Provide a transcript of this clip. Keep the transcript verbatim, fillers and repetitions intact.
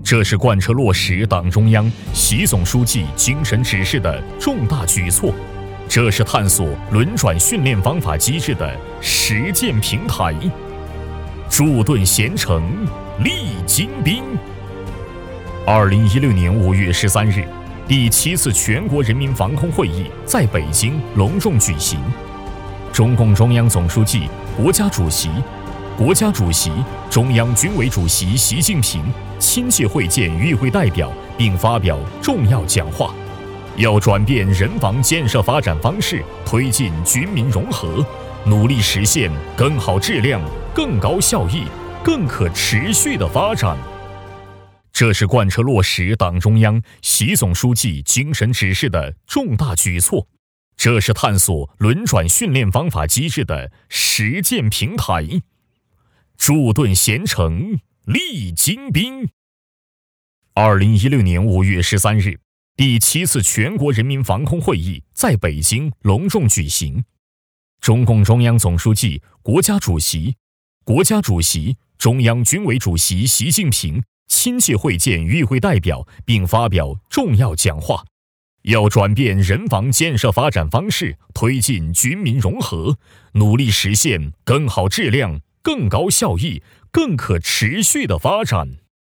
这是贯彻落实党中央、习总书记精神指示的重大举措，这是探索轮转训练方法机制的实践平台。驻盾咸城，励精兵。二零一六年五月十三日，第七次全国人民防控会议在北京隆重举行。中共中央总书记、国家主席、国家主席、中央军委主席习近平亲切会见与会代表，并发表重要讲话。要转变人防建设发展方式，推进军民融合，努力实现更好质量、更高效益、更可持续的发展。这是贯彻落实党中央、习总书记精神指示的重大举措，这是探索轮转训练方法机制的实践平台。驻盾咸城，励精兵。二零一六年五月十三日，第七次全国人民防控会议在北京隆重举行。中共中央总书记、国家主席、国家主席、中央军委主席习近平亲切会见与会代表，并发表重要讲话。要转变人防建设发展方式，推进军民融合，努力实现更好质量、更高效益、更可持续的发展。